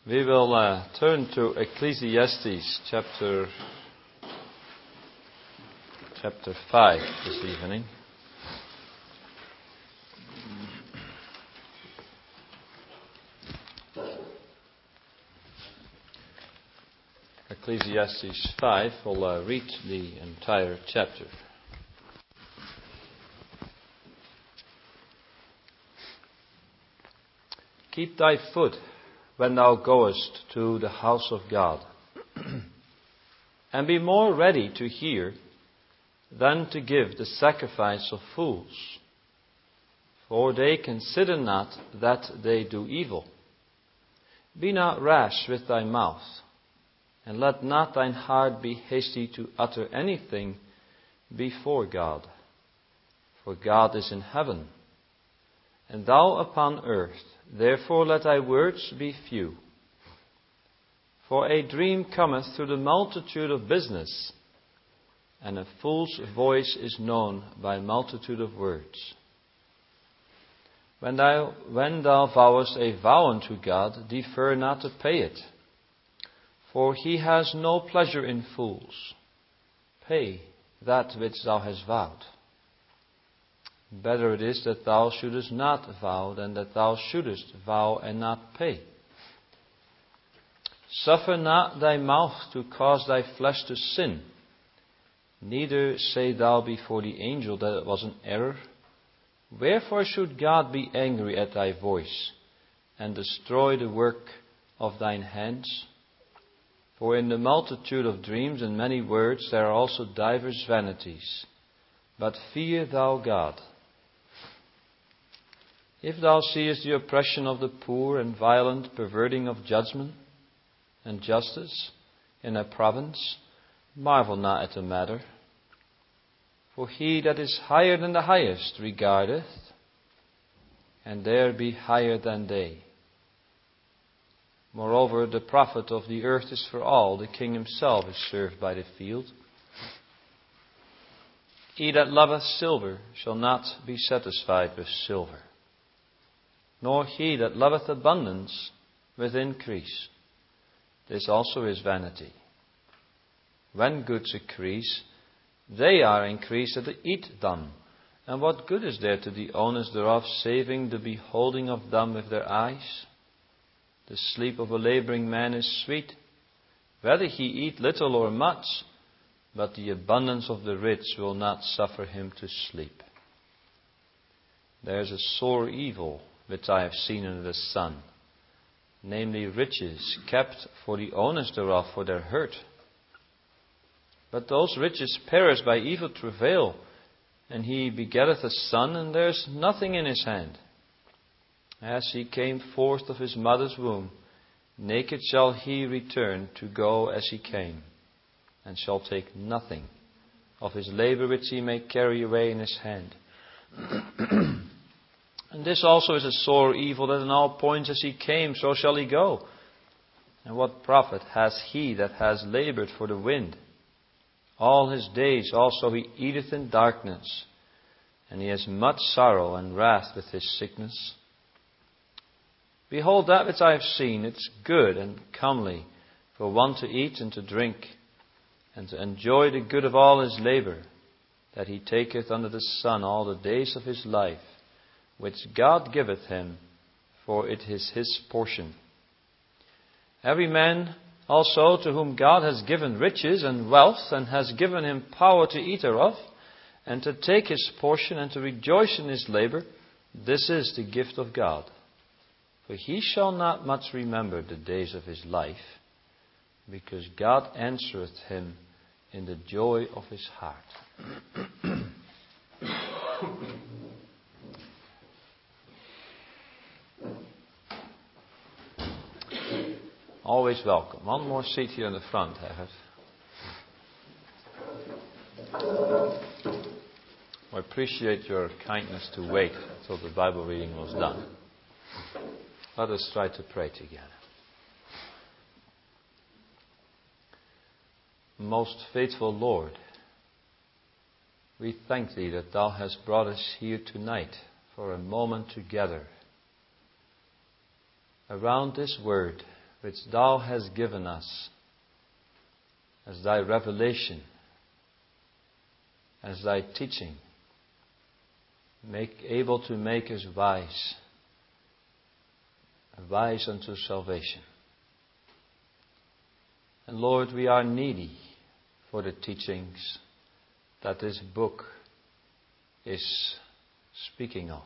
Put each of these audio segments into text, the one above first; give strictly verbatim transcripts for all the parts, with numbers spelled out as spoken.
We will uh, turn to Ecclesiastes chapter chapter five this evening. Ecclesiastes five, we'll uh, read the entire chapter. Keep thy foot when thou goest to the house of God, and be more ready to hear than to give the sacrifice of fools. For they consider not that they do evil. Be not rash with thy mouth, and let not thine heart be hasty to utter anything before God. For God is in heaven, and thou upon earth. Therefore let thy words be few. For a dream cometh through the multitude of business, and a fool's voice is known by multitude of words. When thou, when thou vowest a vow unto God, defer not to pay it. For he has no pleasure in fools. Pay that which thou hast vowed. Better it is that thou shouldest not vow than that thou shouldest vow and not pay. Suffer not thy mouth to cause thy flesh to sin. Neither say thou before the angel that it was an error. Wherefore should God be angry at thy voice, and destroy the work of thine hands? For in the multitude of dreams and many words there are also divers vanities. But fear thou God. If thou seest the oppression of the poor and violent perverting of judgment and justice in a province, marvel not at the matter. For he that is higher than the highest regardeth, and there be higher than they. Moreover, the profit of the earth is for all. The king himself is served by the field. He that loveth silver shall not be satisfied with silver, nor he that loveth abundance with increase. This also is vanity. When goods increase, they are increased that they eat them. And what good is there to the owners thereof, saving the beholding of them with their eyes? The sleep of a laboring man is sweet, whether he eat little or much, but the abundance of the rich will not suffer him to sleep. There is a sore evil which I have seen under the sun, namely riches kept for the owners thereof for their hurt. But those riches perish by evil travail, and he begetteth a son, and there is nothing in his hand. As he came forth of his mother's womb, naked shall he return to go as he came, and shall take nothing of his labor which he may carry away in his hand. And this also is a sore evil, that in all points as he came, so shall he go. And what profit has he that has labored for the wind? All his days also he eateth in darkness, and he has much sorrow and wrath with his sickness. Behold, that which I have seen, it's good and comely for one to eat and to drink, and to enjoy the good of all his labor, that he taketh under the sun all the days of his life, which God giveth him, for it is his portion. Every man also to whom God has given riches and wealth, and has given him power to eat thereof, and to take his portion, and to rejoice in his labor, this is the gift of God. For he shall not much remember the days of his life, because God answereth him in the joy of his heart. Always welcome. One more seat here in the front, Herbert. I appreciate your kindness to wait until the Bible reading was done. Let us try to pray together. Most faithful Lord, we thank Thee that Thou hast brought us here tonight for a moment together around this Word which Thou hast given us as Thy revelation, as Thy teaching, make able to make us wise, wise unto salvation. And Lord, we are needy for the teachings that this book is speaking of.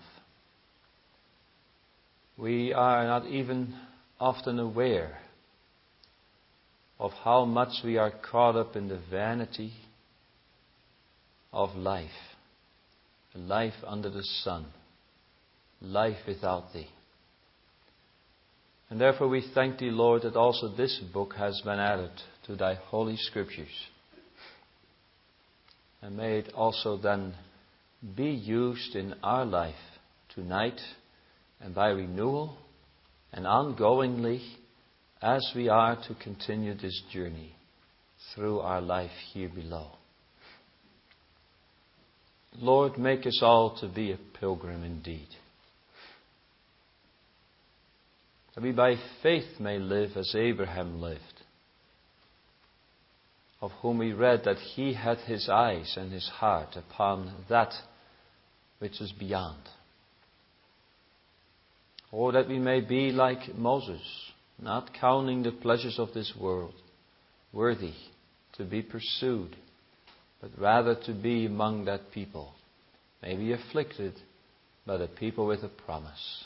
We are not even often aware of how much we are caught up in the vanity of life, life under the sun, life without Thee. And therefore we thank Thee, Lord, that also this book has been added to Thy Holy Scriptures. And may it also then be used in our life tonight and by renewal and ongoingly as we are to continue this journey through our life here below. Lord, make us all to be a pilgrim indeed. That we by faith may live as Abraham lived, of whom we read that he had his eyes and his heart upon that which is beyond. Or that we may be like Moses, not counting the pleasures of this world worthy to be pursued, but rather to be among that people, may be afflicted, but a people with a promise.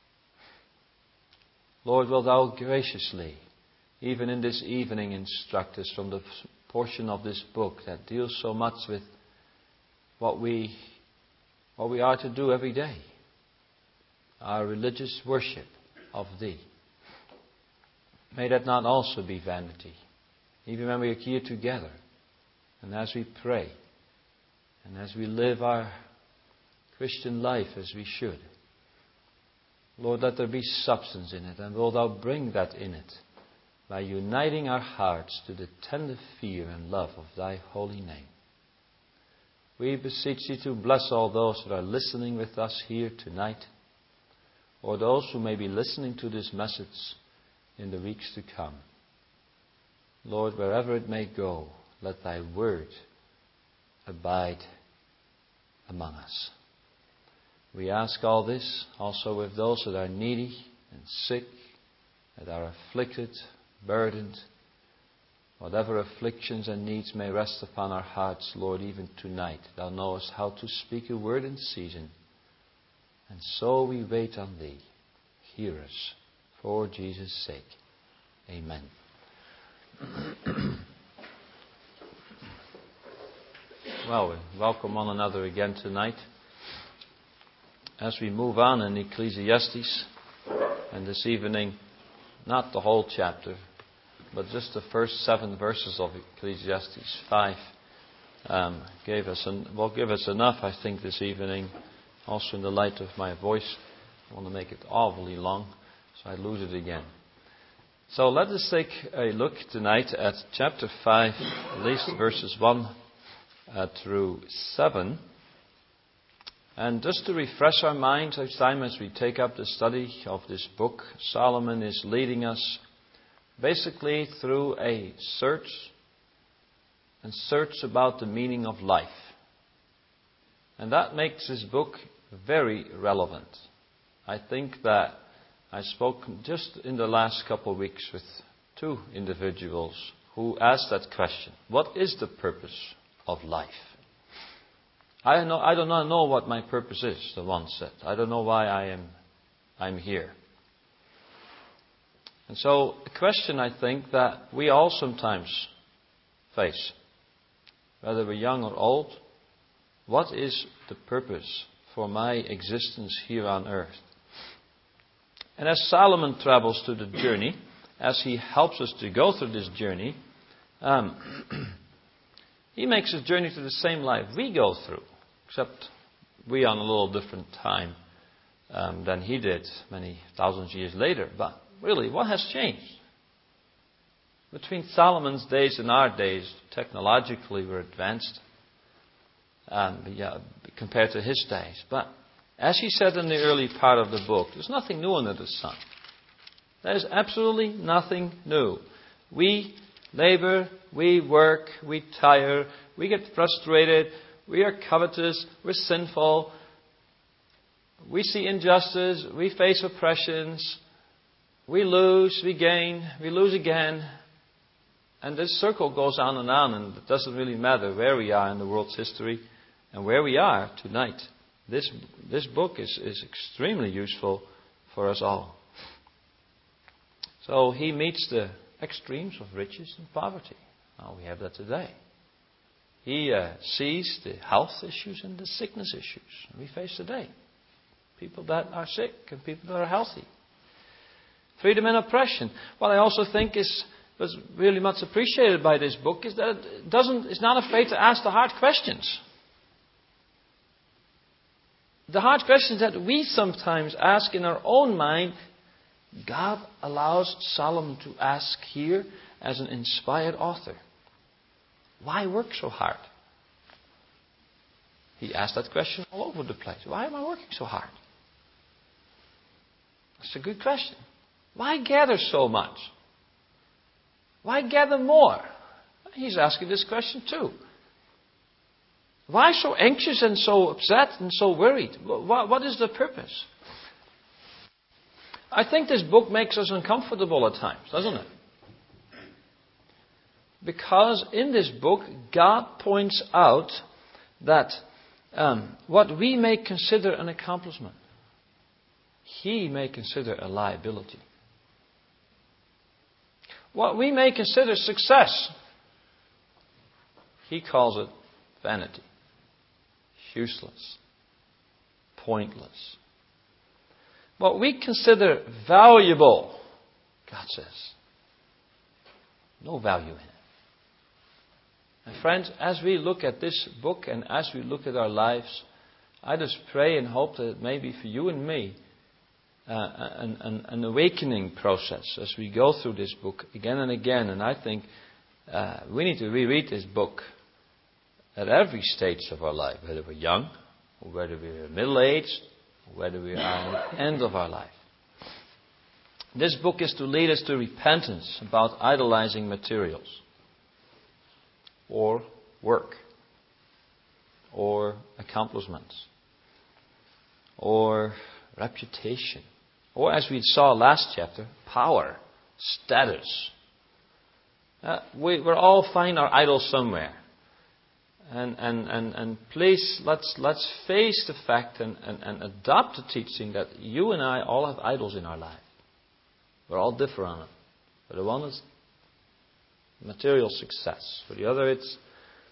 Lord, wilt Thou graciously, even in this evening, instruct us from the portion of this book that deals so much with what we, what we are to do every day, our religious worship of Thee. May that not also be vanity, even when we are here together, and as we pray, and as we live our Christian life as we should. Lord, let there be substance in it, and will Thou bring that in it by uniting our hearts to the tender fear and love of Thy holy name. We beseech Thee to bless all those that are listening with us here tonight, or those who may be listening to this message in the weeks to come. Lord, wherever it may go, let Thy word abide among us. We ask all this also with those that are needy and sick, that are afflicted, burdened. Whatever afflictions and needs may rest upon our hearts, Lord, even tonight, Thou knowest how to speak a word in season. And so we wait on Thee. Hear us, for Jesus' sake. Amen. Well, we welcome one another again tonight as we move on in Ecclesiastes, and this evening, not the whole chapter, but just the first seven verses of Ecclesiastes five um, gave us an, will give us enough, I think, this evening. Also, in the light of my voice, I want to make it awfully long, so I lose it again. So let us take a look tonight at chapter five, at least verses one uh, through seven. And just to refresh our minds each time as we take up the study of this book, Solomon is leading us basically through a search and search about the meaning of life. And that makes this book very relevant. I think that I spoke just in the last couple of weeks with two individuals who asked that question. What is the purpose of life? I know I do not know what my purpose is, the one said. I don't know why I am I'm here. And so a question I think that we all sometimes face, whether we're young or old, what is the purpose for my existence here on earth? And as Solomon travels through the journey, as he helps us to go through this journey, um, he makes his journey to the same life we go through, except we on a little different time um, than he did many thousands of years later. But really, what has changed? Between Solomon's days and our days, technologically we're advanced um, yeah, compared to his days. But as he said in the early part of the book, there's nothing new under the sun. There is absolutely nothing new. We labor, we work, we tire, we get frustrated, we are covetous, we're sinful, we see injustice, we face oppressions, we lose, we gain, we lose again. And this circle goes on and on, and it doesn't really matter where we are in the world's history and where we are tonight. This, this book is, is extremely useful for us all. So he meets the extremes of riches and poverty. Well, we have that today. He uh, sees the health issues and the sickness issues we face today. People that are sick and people that are healthy. Freedom and oppression. What I also think is was really much appreciated by this book is that it doesn't, it's not afraid to ask the hard questions. The hard questions that we sometimes ask in our own mind, God allows Solomon to ask here as an inspired author. Why work so hard? He asked that question all over the place. Why am I working so hard? That's a good question. Why gather so much? Why gather more? He's asking this question too. Why so anxious and so upset and so worried? What is the purpose? I think this book makes us uncomfortable at times, doesn't it? Because in this book, God points out that um, what we may consider an accomplishment, He may consider a liability. What we may consider success, He calls it vanity, useless, pointless. What we consider valuable, God says, no value in it. And friends, as we look at this book and as we look at our lives, I just pray and hope that it may be for you and me uh, an, an, an awakening process as we go through this book again and again. And I think uh, we need to reread this book at every stage of our life, whether we're young, or whether we're middle-aged, or whether we are at the end of our life. This book is to lead us to repentance about idolizing materials, or work, or accomplishments, or reputation, or as we saw last chapter, power, status. Uh, we we all find our idols somewhere. And, and, and, and please, let's, let's face the fact and, and, and adopt the teaching that you and I all have idols in our life. We're all different on it. For the one is material success. For the other it's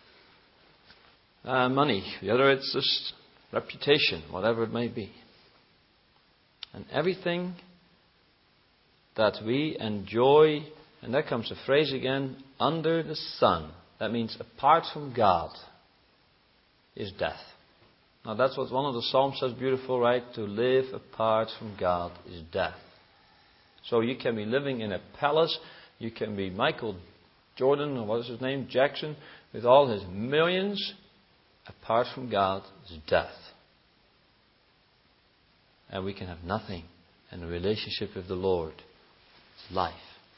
uh, money. For the other it's just reputation, whatever it may be. And everything that we enjoy, and there comes the phrase again, under the sun. That means apart from God is death. Now that's what one of the Psalms says beautiful, right? To live apart from God is death. So you can be living in a palace. You can be Michael Jordan, or what is his name? Jackson, with all his millions. Apart from God is death. And we can have nothing. And the relationship with the Lord is life.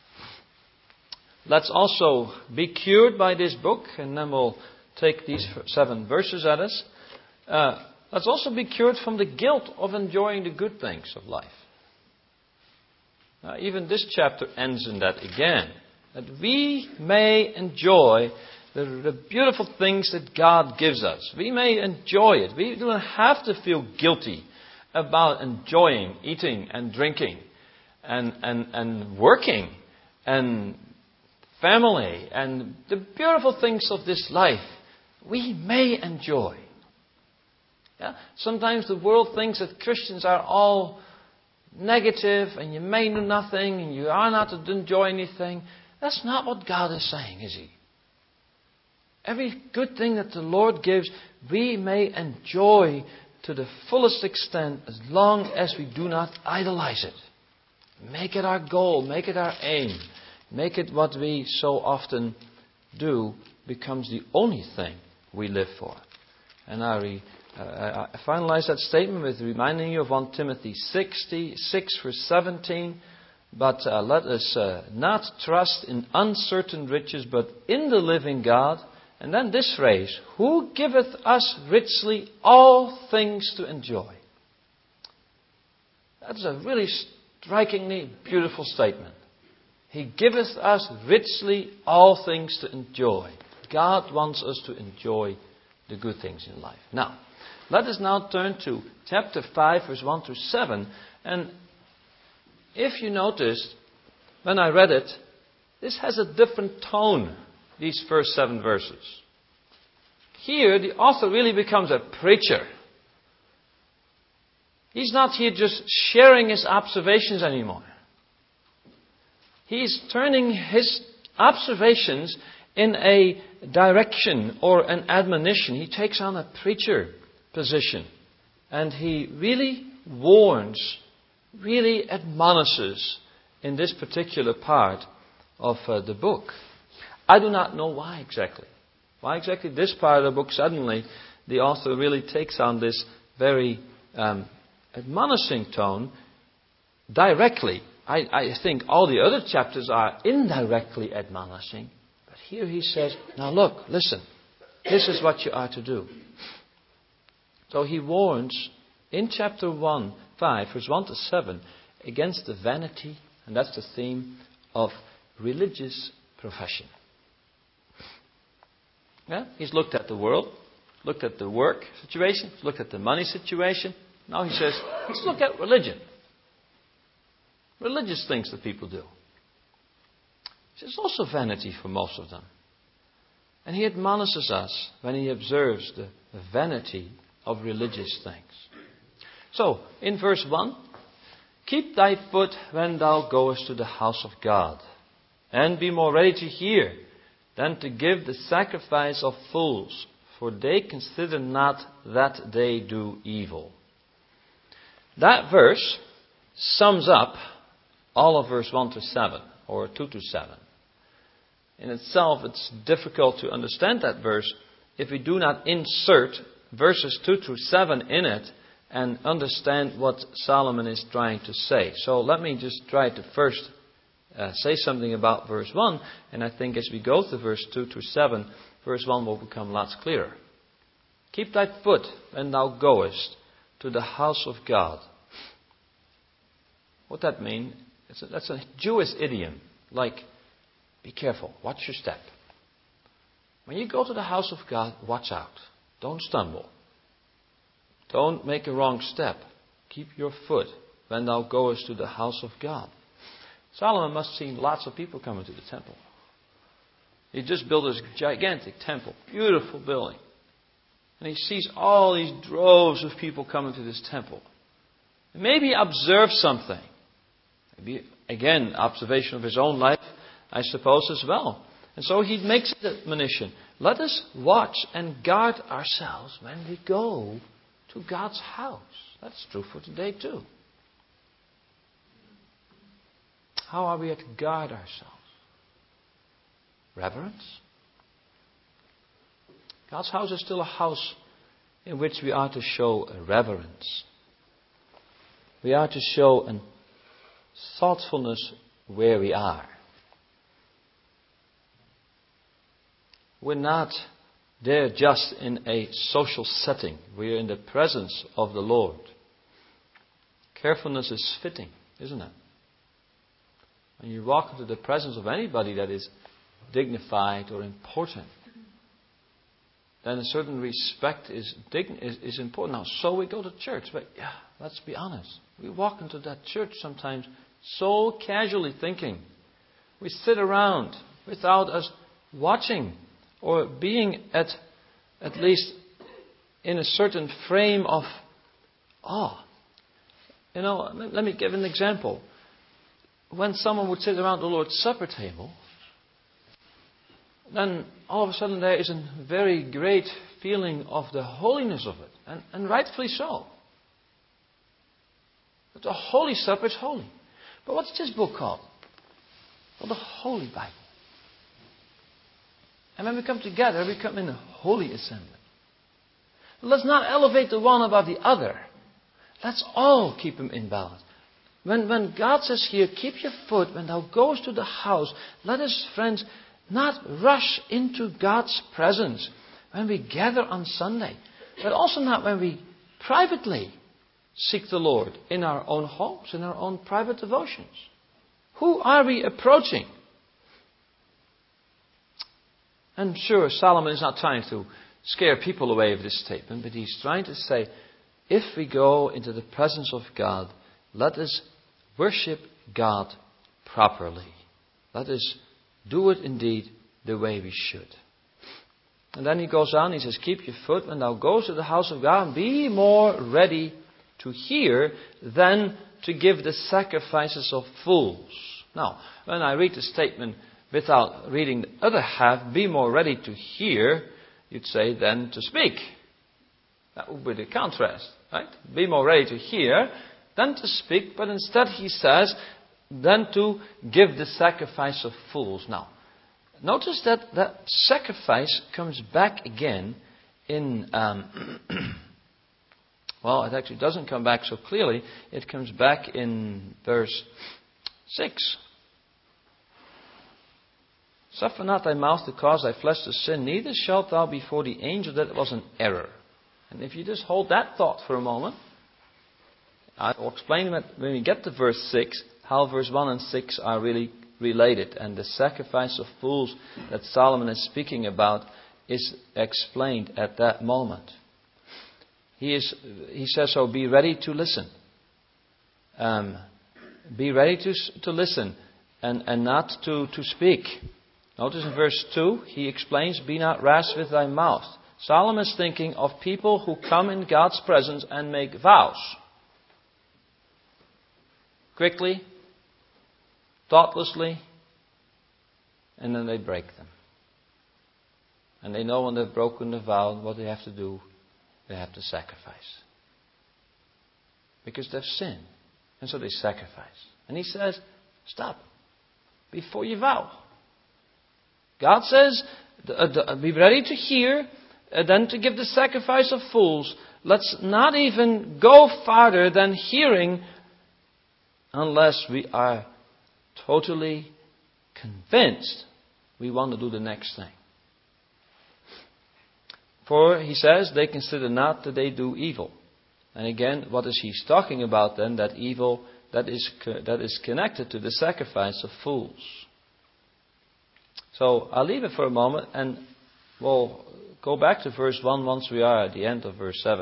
Let's also be cured by this book, and then we'll take these seven verses at us. Uh, let's also be cured from the guilt of enjoying the good things of life. Now, even this chapter ends in that again. That we may enjoy the, the beautiful things that God gives us. We may enjoy it. We don't have to feel guilty about enjoying, eating and drinking and, and, and working and family and the beautiful things of this life. We may enjoy. Yeah? Sometimes the world thinks that Christians are all negative and you may do nothing and you are not to enjoy anything. That's not what God is saying, is He? Every good thing that the Lord gives, we may enjoy to the fullest extent as long as we do not idolize it. Make it our goal, make it our aim, make it what we so often do becomes the only thing we live for. And I, re, uh, I finalize that statement with reminding you of First Timothy six, verse seventeen. But uh, let us uh, not trust in uncertain riches, but in the living God. And then this phrase, who giveth us richly all things to enjoy. That's a really strikingly beautiful statement. He giveth us richly all things to enjoy. God wants us to enjoy the good things in life. Now, let us now turn to chapter five, verse one through seven. And if you noticed, when I read it, this has a different tone, these first seven verses. Here, the author really becomes a preacher. He's not here just sharing his observations anymore. He's turning his observations in a direction or an admonition. He takes on a preacher position. And he really warns, really admonishes in this particular part of uh, the book. I do not know why exactly. Why exactly this part of the book suddenly the author really takes on this very um, admonishing tone directly. I, I think all the other chapters are indirectly admonishing. But here he says, now look, listen. This is what you are to do. So he warns in chapter one, five, verse one to seven, against the vanity, and that's the theme, of religious profession. Yeah? He's looked at the world, looked at the work situation, looked at the money situation. Now he says, let's look at religion. Religious things that people do. It's also vanity for most of them. And he admonishes us when he observes the vanity of religious things. So, in verse one, keep thy foot when thou goest to the house of God, and be more ready to hear than to give the sacrifice of fools, for they consider not that they do evil. That verse sums up all of verse one to seven, or two to seven. In itself, it's difficult to understand that verse if we do not insert verses two to seven in it and understand what Solomon is trying to say. So let me just try to first uh, say something about verse one, and I think as we go to verse two to seven, verse one will become lots clearer. Keep thy foot when thou goest to the house of God. What that mean? It's a, that's a Jewish idiom, like, be careful, watch your step. When you go to the house of God, watch out. Don't stumble. Don't make a wrong step. Keep your foot when thou goest to the house of God. Solomon must have seen lots of people coming to the temple. He just built this gigantic temple, beautiful building. And he sees all these droves of people coming to this temple. And maybe he observed something. Maybe, again, observation of his own life, I suppose, as well. And so he makes the admonition. Let us watch and guard ourselves when we go to God's house. That's true for today too. How are we to guard ourselves? Reverence. God's house is still a house in which we are to show a reverence. We are to show a thoughtfulness where we are. We're not there just in a social setting. We're in the presence of the Lord. Carefulness is fitting, isn't it? When you walk into the presence of anybody that is dignified or important, then a certain respect is, dign- is, is important. Now, so we go to church, but yeah, let's be honest. We walk into that church sometimes so casually thinking. We sit around without us watching or being at at least in a certain frame of awe. You know, let me give an example. When someone would sit around the Lord's Supper table, then all of a sudden there is a very great feeling of the holiness of it. And, and rightfully so. But the Holy Supper is holy. But what's this book called? Well, the Holy Bible. And when we come together, we come in a holy assembly. Let's not elevate the one above the other. Let's all keep them in balance. When, when God says here, keep your foot when thou goest to the house, let us, friends, not rush into God's presence when we gather on Sunday, but also not when we privately seek the Lord in our own homes, in our own private devotions. Who are we approaching? And sure, Solomon is not trying to scare people away with this statement, but he's trying to say, if we go into the presence of God, let us worship God properly. Let us do it indeed the way we should. And then he goes on, he says, keep your foot when thou goest to the house of God, and be more ready to hear than to give the sacrifices of fools. Now, when I read the statement without reading the other half, be more ready to hear, you'd say than to speak. That would be the contrast, right? Be more ready to hear than to speak, but instead he says, than to give the sacrifice of fools. Now, notice that that sacrifice comes back again in, um, well, it actually doesn't come back so clearly. It comes back in verse six. Suffer not thy mouth to cause thy flesh to sin, neither shalt thou before the angel that it was an error. And if you just hold that thought for a moment, I'll explain when we get to verse six, how verse one and six are really related. And the sacrifice of fools that Solomon is speaking about is explained at that moment. He is. He says, so be ready to listen. Um, be ready to, to listen and, and not to, to speak. Notice in verse two, he explains, be not rash with thy mouth. Solomon is thinking of people who come in God's presence and make vows. Quickly, thoughtlessly, and then they break them. And they know when they've broken the vow, what they have to do, they have to sacrifice. Because they've sinned. And so they sacrifice. And he says, stop. Before you vow. God says, be ready to hear, than to give the sacrifice of fools. Let's not even go farther than hearing unless we are totally convinced we want to do the next thing. For, he says, they consider not that they do evil. And again, what is he talking about then? That evil that is, that is connected to the sacrifice of fools. So, I'll leave it for a moment and we'll go back to verse one once we are at the end of verse seven.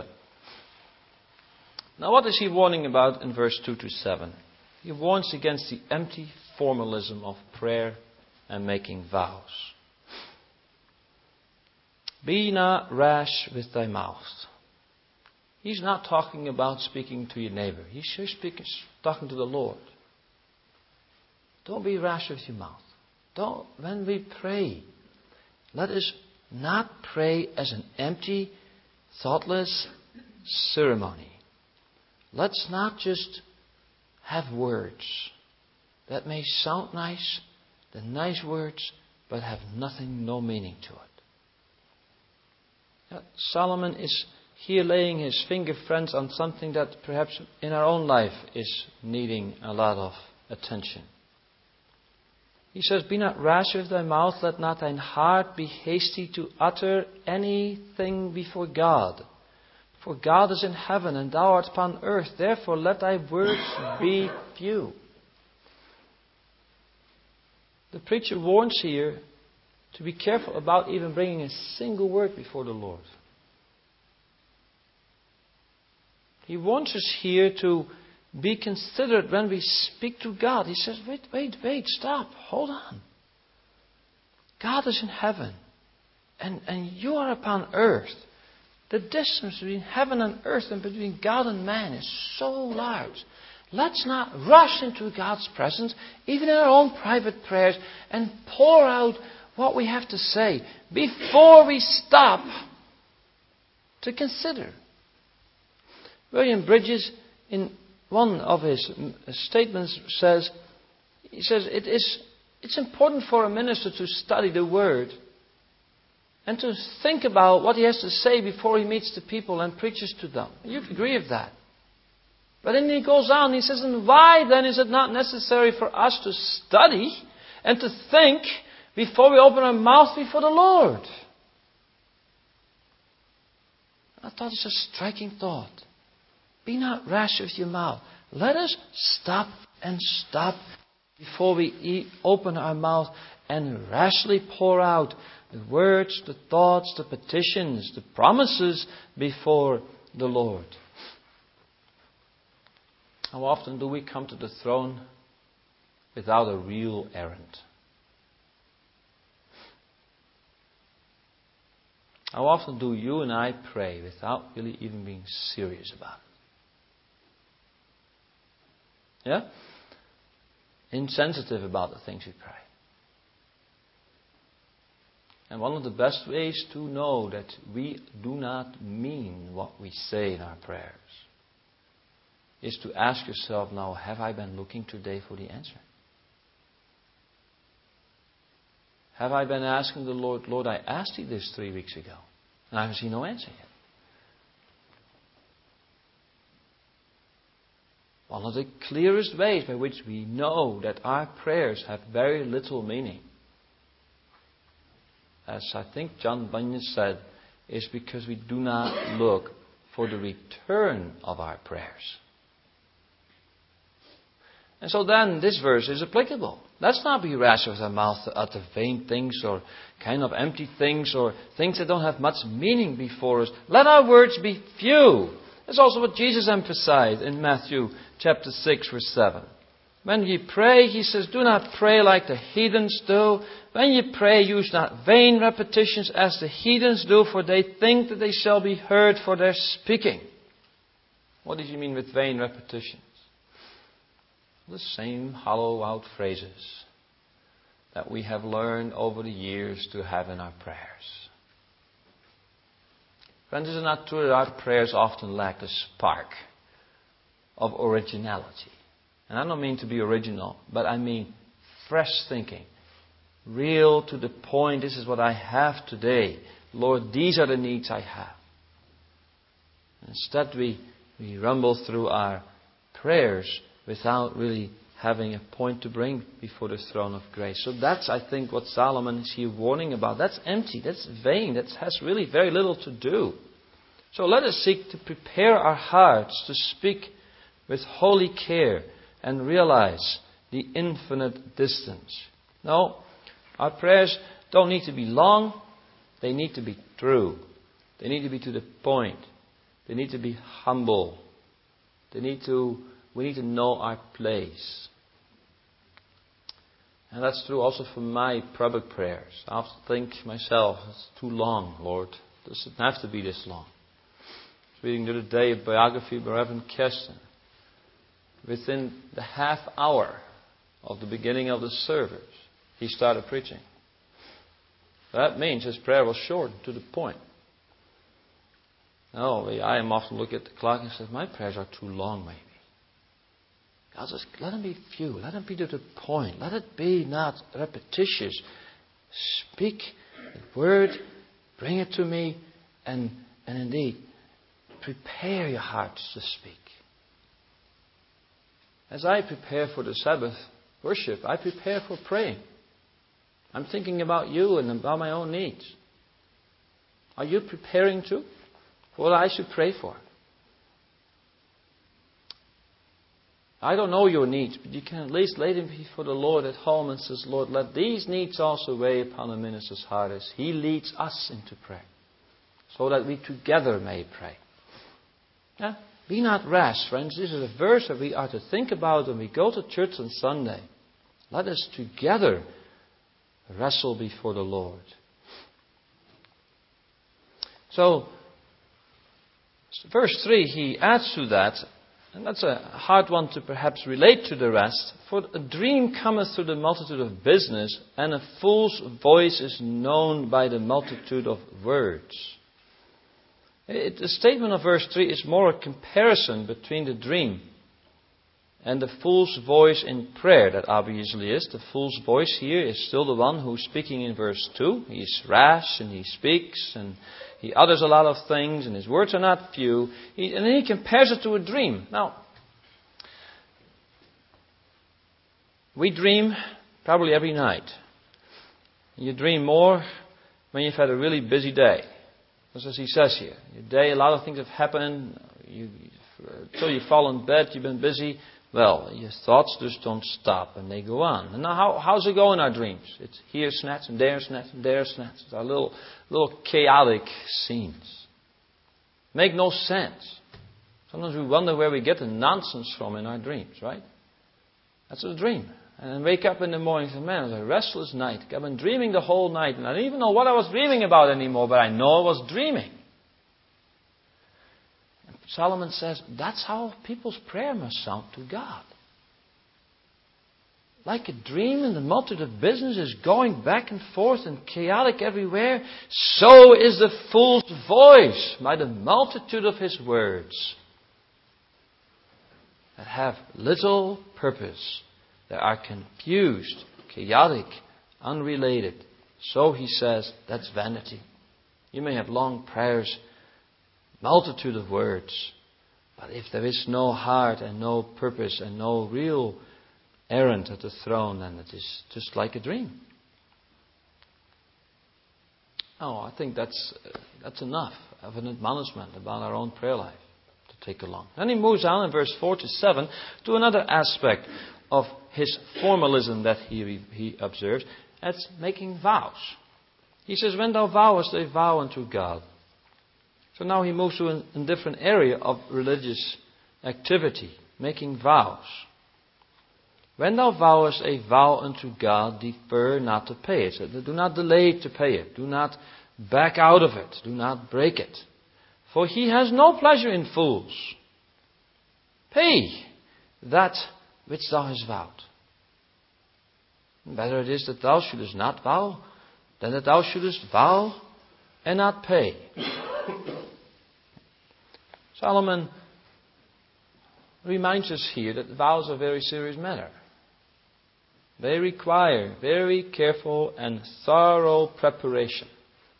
Now, what is he warning about in verse two to seven? He warns against the empty formalism of prayer and making vows. Be not rash with thy mouth. He's not talking about speaking to your neighbor. He's speaking, talking to the Lord. Don't be rash with your mouth. Don't, when we pray, let us not pray as an empty, thoughtless ceremony. Let's not just have words that may sound nice, the nice words, but have nothing, no meaning to it. Now, Solomon is here laying his finger, friends, on something that perhaps in our own life is needing a lot of attention. He says, be not rash with thy mouth, let not thine heart be hasty to utter anything before God. For God is in heaven, and thou art upon earth. Therefore let thy words be few. The preacher warns here to be careful about even bringing a single word before the Lord. He wants us here to be considerate when we speak to God. He says, wait, wait, wait, stop, hold on. God is in heaven, and, and you are upon earth. The distance between heaven and earth and between God and man is so large. Let's not rush into God's presence, even in our own private prayers, and pour out what we have to say before we stop to consider. William Bridges, in one of his statements, says, he says, it is it's important for a minister to study the Word and to think about what he has to say before he meets the people and preaches to them. You'd agree with that. But then he goes on, he says, and why then is it not necessary for us to study and to think before we open our mouth before the Lord? I thought it's a striking thought. Be not rash with your mouth. Let us stop and stop before we eat, open our mouth and rashly pour out the words, the thoughts, the petitions, the promises before the Lord. How often do we come to the throne without a real errand? How often do you and I pray without really even being serious about it? Yeah? Insensitive about the things we pray. And one of the best ways to know that we do not mean what we say in our prayers is to ask yourself now, have I been looking today for the answer? Have I been asking the Lord, Lord, I asked you this three weeks ago, and I haven't seen no answer yet. One of the clearest ways by which we know that our prayers have very little meaning, as I think John Bunyan said, is because we do not look for the return of our prayers. And so then this verse is applicable. Let's not be rash with our mouth to utter vain things or kind of empty things or things that don't have much meaning before us. Let our words be few. That's also what Jesus emphasized in Matthew chapter six, verse seven. When ye pray, he says, do not pray like the heathens do. When ye pray, use not vain repetitions as the heathens do, for they think that they shall be heard for their speaking. What does he mean with vain repetitions? The same hollow out phrases that we have learned over the years to have in our prayers. Friends, is it not true that our prayers often lack the spark of originality? And I don't mean to be original, but I mean fresh thinking. Real to the point, this is what I have today. Lord, these are the needs I have. Instead we, we rumble through our prayers without really having a point to bring before the throne of grace. So that's, I think, what Solomon is here warning about. That's empty, that's vain, that has really very little to do. So let us seek to prepare our hearts to speak with holy care and realize the infinite distance. No, our prayers don't need to be long, they need to be true. They need to be to the point. They need to be humble. They need to We need to know our place. And that's true also for my public prayers. I often think to myself, it's too long, Lord. It doesn't have to be this long. I was reading the other day a biography by Reverend Kirsten. Within the half hour of the beginning of the service, he started preaching. That means his prayer was short, to the point. No, I am often look at the clock and say, my prayers are too long, maybe. God says, let them be few. Let them be to the point. Let it be not repetitious. Speak the word. Bring it to me. And, and indeed, prepare your hearts to speak. As I prepare for the Sabbath worship, I prepare for praying. I'm thinking about you and about my own needs. Are you preparing too for what I should pray for? I don't know your needs, but you can at least lay them before the Lord at home and says, Lord, let these needs also weigh upon the minister's heart as he leads us into prayer, so that we together may pray. Yeah? Be not rash, friends. This is a verse that we are to think about when we go to church on Sunday. Let us together wrestle before the Lord. So, verse three, he adds to that. And that's a hard one to perhaps relate to the rest. For a dream cometh through the multitude of business, and a fool's voice is known by the multitude of words. It, the statement of verse three is more a comparison between the dream and the fool's voice in prayer. That obviously is. The fool's voice here is still the one who's speaking in verse two. He's rash and he speaks and he utters a lot of things and his words are not few. He, and then he compares it to a dream. Now, We dream probably every night. You dream more when you've had a really busy day. That's as he says here. Your day, a lot of things have happened. You, until you fall in bed, you've been busy. Well, your thoughts just don't stop and they go on. And now how, how's it go in our dreams? It's here snatch and there snatch and there snatch. It's our little, little chaotic scenes. Make no sense. Sometimes we wonder where we get the nonsense from in our dreams, right? That's a dream. And then wake up in the morning and say, man, it was a restless night. I've been dreaming the whole night. And I didn't even know what I was dreaming about anymore, but I know I was dreaming. And Solomon says, that's how people's prayer must sound to God. Like a dream, and the multitude of business is going back and forth and chaotic everywhere. So is the fool's voice by the multitude of his words that have little purpose. They are confused, chaotic, unrelated. So he says, that's vanity. You may have long prayers, multitude of words. But if there is no heart and no purpose and no real errand at the throne, then it is just like a dream. Oh, I think that's that's enough of an admonishment about our own prayer life to take along. Then he moves on in verse four to seven to another aspect of his formalism that he, he observes. That's making vows. He says, when thou vowest a vow unto God. So now he moves to a, a different area of religious activity, making vows. When thou vowest a vow unto God, defer not to pay it. So do not delay to pay it. Do not back out of it. Do not break it. For he has no pleasure in fools. Pay that which thou hast vowed. Better it is that thou shouldest not vow than that thou shouldest vow and not pay. Solomon reminds us here that vows are a very serious matter. They require very careful and thorough preparation.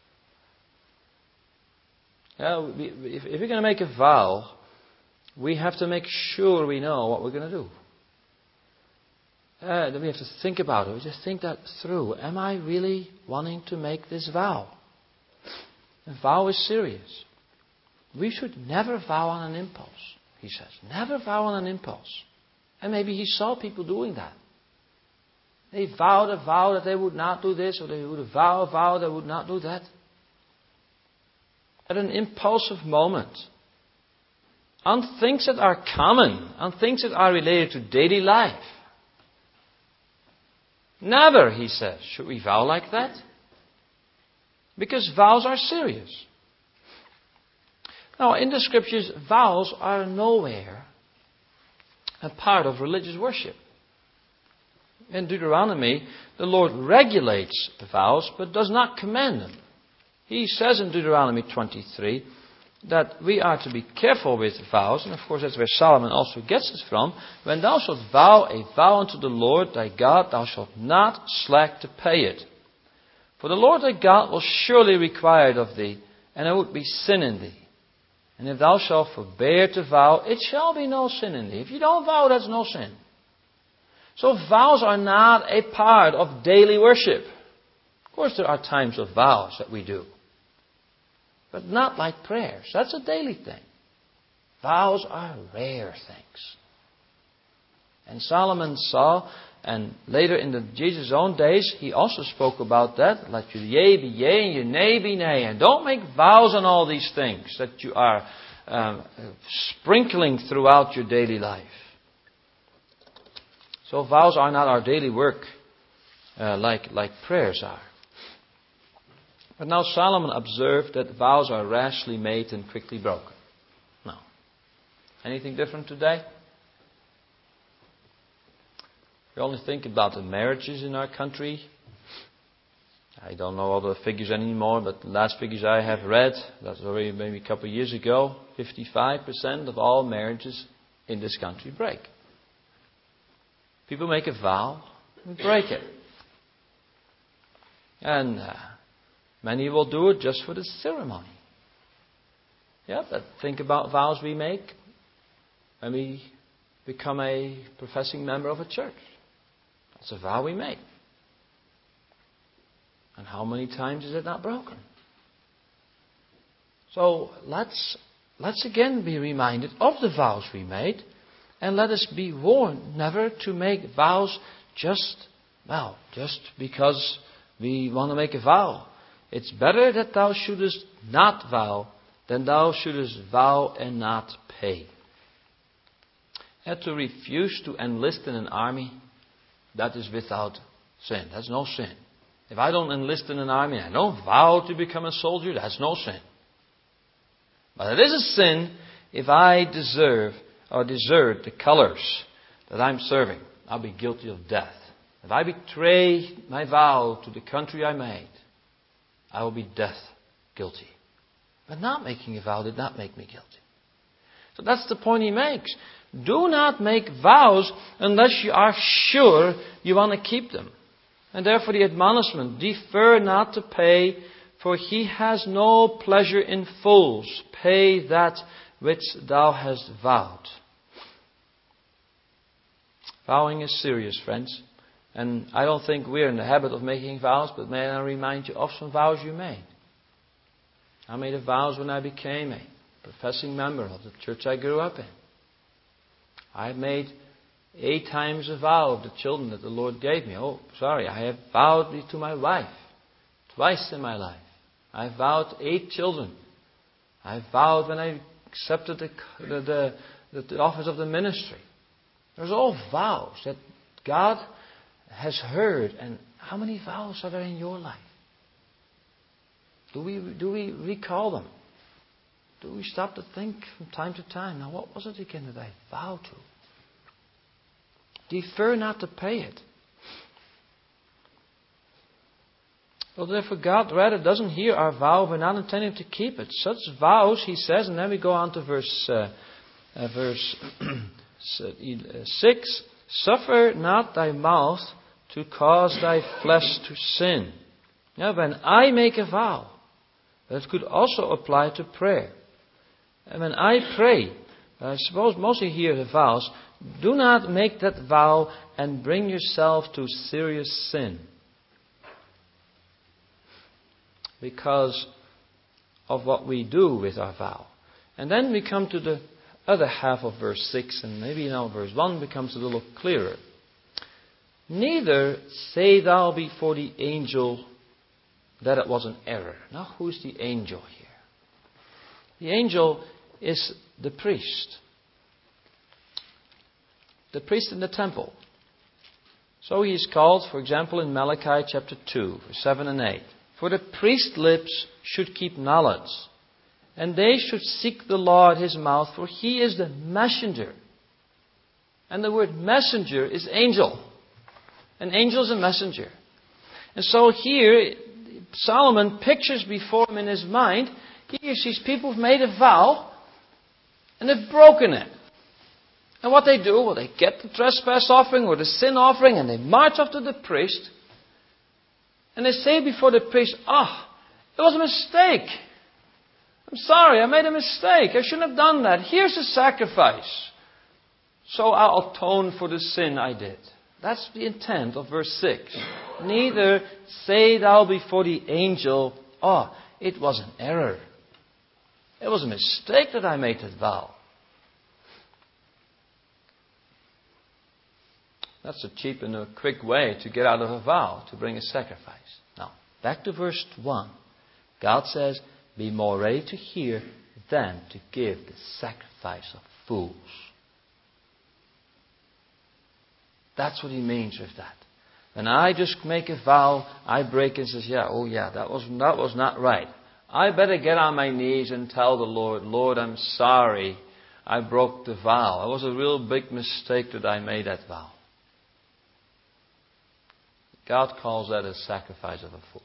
Yeah, if, if we're going to make a vow, we have to make sure we know what we're going to do. Uh, then we have to think about it. We just think that through. Am I really wanting to make this vow? A vow is serious. We should never vow on an impulse, he says. Never vow on an impulse. And maybe he saw people doing that. They vowed a vow that they would not do this, or they would vow a vow that would not do that. At an impulsive moment. On things that are common, on things that are related to daily life. Never, he says, should we vow like that. Because vows are serious. Now, in the Scriptures, vows are nowhere a part of religious worship. In Deuteronomy, the Lord regulates the vows, but does not command them. He says in Deuteronomy twenty-three that we are to be careful with vows, and of course that's where Solomon also gets it from. When thou shalt vow a vow unto the Lord thy God, thou shalt not slack to pay it. For the Lord thy God will surely require it of thee, and it would be sin in thee. And if thou shalt forbear to vow, it shall be no sin in thee. If you don't vow, that's no sin. So vows are not a part of daily worship. Of course there are times of vows that we do. But not like prayers. That's a daily thing. Vows are rare things. And Solomon saw, and later in the, Jesus' own days, he also spoke about that. Let your yea be yea and your nay be nay. And don't make vows on all these things that you are um, sprinkling throughout your daily life. So vows are not our daily work uh, like, like prayers are. But now Solomon observed that vows are rashly made and quickly broken. No. Anything different today? We only think about the marriages in our country. I don't know all the figures anymore, but the last figures I have read, that's already maybe a couple of years ago, fifty-five percent of all marriages in this country break. People make a vow and break it. And Uh, Many will do it just for the ceremony. Yeah, but think about vows we make when we become a professing member of a church. It's a vow we make. And how many times is it not broken? So let's, let's again be reminded of the vows we made. And let us be warned never to make vows just, well, just because we want to make a vow. It's better that thou shouldest not vow than thou shouldest vow and not pay. And to refuse to enlist in an army, that is without sin. That's no sin. If I don't enlist in an army, I don't vow to become a soldier, that's no sin. But it is a sin if I deserve or desert the colors that I'm serving. I'll be guilty of death. If I betray my vow to the country I made, I will be death guilty. But not making a vow did not make me guilty. So that's the point he makes. Do not make vows unless you are sure you want to keep them. And therefore the admonishment, defer not to pay, for he has no pleasure in fools. Pay that which thou hast vowed. Vowing is serious, friends. And I don't think we're in the habit of making vows, but may I remind you of some vows you made. I made a vows when I became a professing member of the church I grew up in. I made eight times a vow of the children that the Lord gave me. Oh, sorry, I have vowed to my wife twice in my life. I vowed eight children. I vowed when I accepted the, the, the, the office of the ministry. There's all vows that God has heard. And how many vows are there in your life? Do we, do we recall them? Do we stop to think from time to time? Now, what was it again that I vowed to? Defer not to pay it. Well, therefore, God rather doesn't hear our vow. We're not intending to keep it. Such vows, he says, and then we go on to verse uh, uh, verse six. Suffer not thy mouth to cause thy flesh to sin. Now, when I make a vow, that could also apply to prayer. And when I pray, I suppose mostly here the vows, do not make that vow and bring yourself to serious sin. Because of what we do with our vow. And then we come to the other half of verse six, and maybe now verse one becomes a little clearer. Neither say thou before the angel that it was an error. Now, who's the angel here? The angel is the priest. The priest in the temple. So he is called, for example, in Malachi chapter two, verse seven and eight. For the priest's lips should keep knowledge, and they should seek the law at his mouth, for he is the messenger. And the word messenger is angel. An angel is a messenger. And so here, Solomon pictures before him in his mind, he sees people who've made a vow, and they've broken it. And what they do, well, they get the trespass offering or the sin offering, and they march off to the priest, and they say before the priest, ah, oh, it was a mistake. I'm sorry, I made a mistake. I shouldn't have done that. Here's the sacrifice. So I'll atone for the sin I did. That's the intent of verse six. Neither say thou before the angel, oh, it was an error. It was a mistake that I made that vow. That's a cheap and a quick way to get out of a vow, to bring a sacrifice. Now, back to verse one. God says, be more ready to hear than to give the sacrifice of fools. That's what he means with that. When I just make a vow, I break and says, yeah, oh yeah, that was, that was not right. I better get on my knees and tell the Lord, Lord, I'm sorry I broke the vow. It was a real big mistake that I made that vow. God calls that a sacrifice of a fool.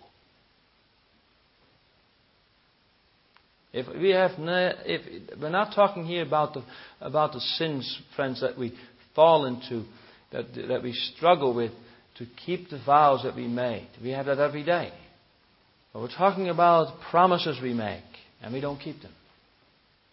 If we have, ne- if we're not talking here about the about the sins, friends, that we fall into, that that we struggle with to keep the vows that we made. We have that every day. But we're talking about promises we make and we don't keep them.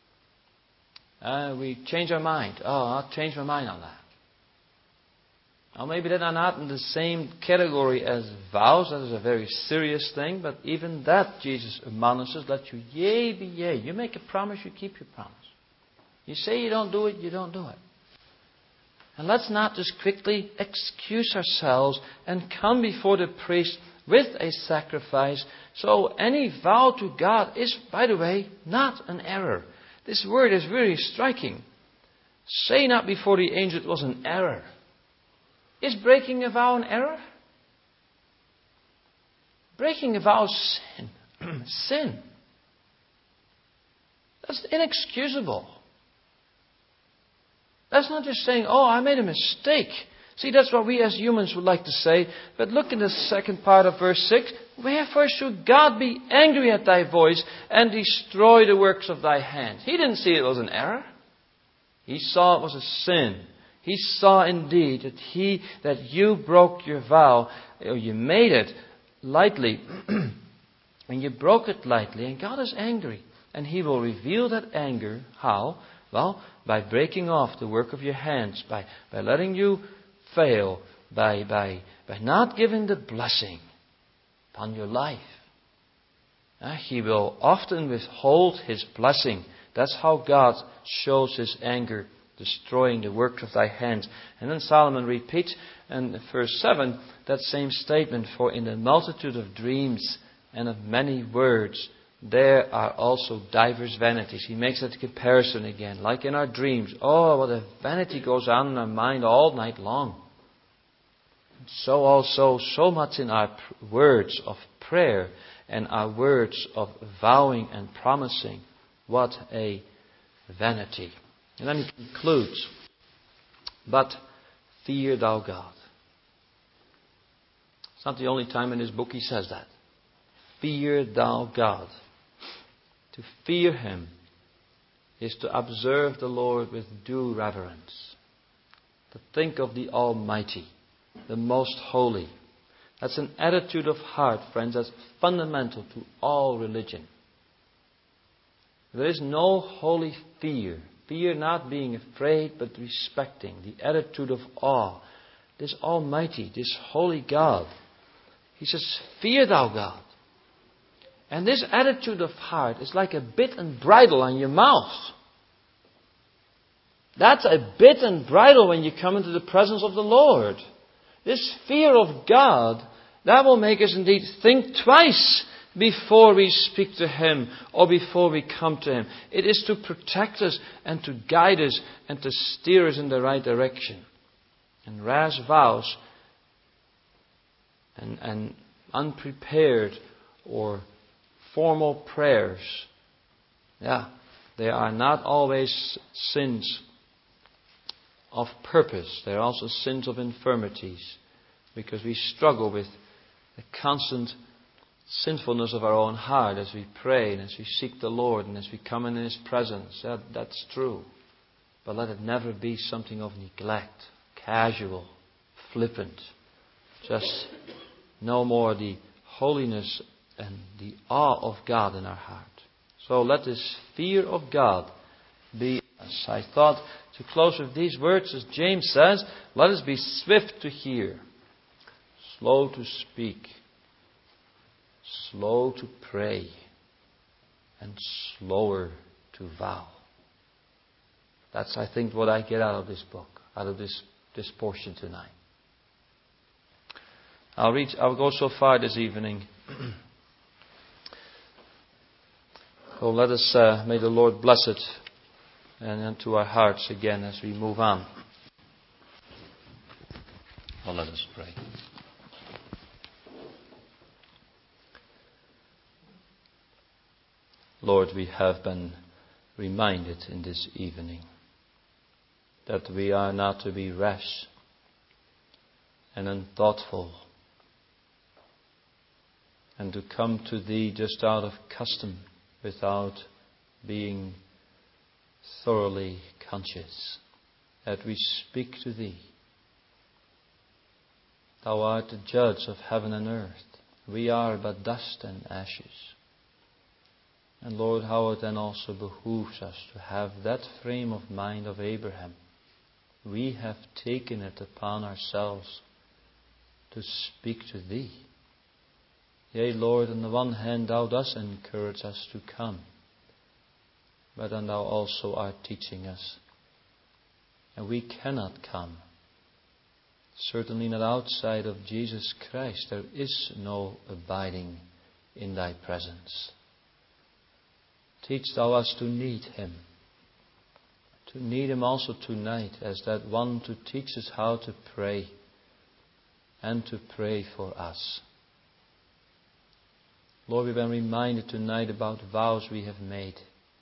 Uh, we change our mind. Oh, I'll change my mind on that. Now maybe they're not in the same category as vows. That is a very serious thing. But even that, Jesus admonishes, let your yea be yea. You make a promise, you keep your promise. You say you don't do it, you don't do it. And let's not just quickly excuse ourselves and come before the priest with a sacrifice. So any vow to God is, by the way, not an error. This word is very striking. Say not before the angel it was an error. Is breaking a vow an error? Breaking a vow is sin. Sin. That's inexcusable. That's not just saying, oh, I made a mistake. See, that's what we as humans would like to say. But look in the second part of verse six. Wherefore should God be angry at thy voice and destroy the works of thy hands? He didn't see it was an error. He saw it was a sin. He saw indeed that he, that you broke your vow, or you made it lightly, and you broke it lightly, and God is angry. And He will reveal that anger. How? Well, by breaking off the work of your hands, by, by letting you fail, by, by, by not giving the blessing upon your life. Uh, he will often withhold His blessing. That's how God shows His anger, destroying the work of thy hands. And then Solomon repeats in verse seven that same statement, for in the multitude of dreams and of many words there are also divers vanities. He makes that comparison again, like in our dreams. Oh, what a vanity goes on in our mind all night long. So also, so much in our words of prayer and our words of vowing and promising. What a vanity. And then he concludes, but fear thou God. It's not the only time in his book he says that. Fear thou God. To fear Him is to observe the Lord with due reverence. To think of the Almighty, the Most Holy. That's an attitude of heart, friends, that's fundamental to all religion. There is no holy fear. Fear not being afraid, but respecting. The attitude of awe. This Almighty, this Holy God. He says, fear thou God. And this attitude of heart is like a bit and bridle on your mouth. That's a bit and bridle when you come into the presence of the Lord. This fear of God, that will make us indeed think twice before we speak to Him or before we come to Him. It is to protect us and to guide us and to steer us in the right direction. And rash vows and, and unprepared or formal prayers, yeah, they are not always sins of purpose. They are also sins of infirmities, because we struggle with the constant sinfulness of our own heart as we pray and as we seek the Lord and as we come in His presence. That, that's true. But let it never be something of neglect, casual, flippant. Just no more the holiness and the awe of God in our heart. So let this fear of God be us. I thought to close with these words, as James says, let us be swift to hear, slow to speak, slow to pray, and slower to vow. That's, I think, what I get out of this book, out of this, this portion tonight. I'll read, I'll go so far this evening. So let us, uh, may the Lord bless it and into our hearts again as we move on. Well, let us pray. Lord, we have been reminded in this evening that we are not to be rash and unthoughtful and to come to Thee just out of custom without being thoroughly conscious that we speak to Thee. Thou art the judge of heaven and earth. We are but dust and ashes. And Lord, how it then also behooves us to have that frame of mind of Abraham, we have taken it upon ourselves to speak to Thee. Yea, Lord, on the one hand, Thou dost encourage us to come, but then Thou also art teaching us. And we cannot come. Certainly not outside of Jesus Christ. There is no abiding in Thy presence. Teach Thou us to need Him. To need Him also tonight as that one to teach us how to pray and to pray for us. Lord, we've been reminded tonight about vows we have made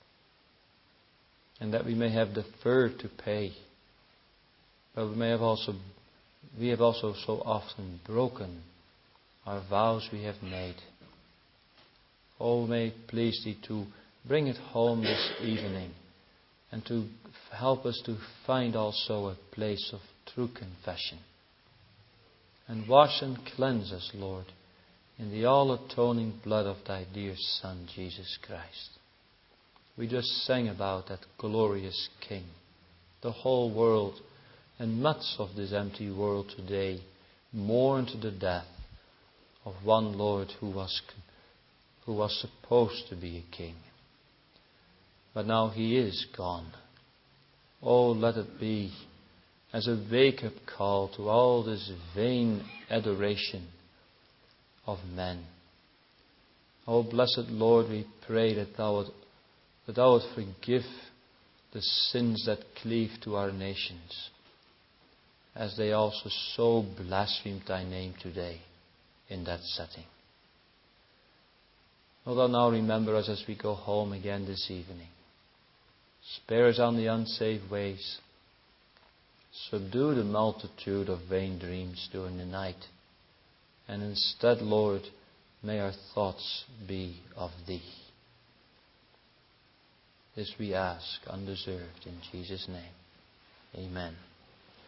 and that we may have deferred to pay, but we may have also we have also so often broken our vows we have made. Oh, may it please Thee to bring it home this evening and to help us to find also a place of true confession. And wash and cleanse us, Lord, in the all-atoning blood of Thy dear Son, Jesus Christ. We just sang about that glorious King. The whole world and much of this empty world today mourned the death of one Lord who was, who was supposed to be a king. But now He is gone. Oh, let it be as a wake-up call to all this vain adoration of men. Oh, blessed Lord, we pray that Thou would, that Thou would forgive the sins that cleave to our nations, as they also so blasphemed Thy name today in that setting. O Thou now remember us as we go home again this evening. Spare us on the unsafe ways. Subdue the multitude of vain dreams during the night. And instead, Lord, may our thoughts be of Thee. This we ask, undeserved, in Jesus' name. Amen.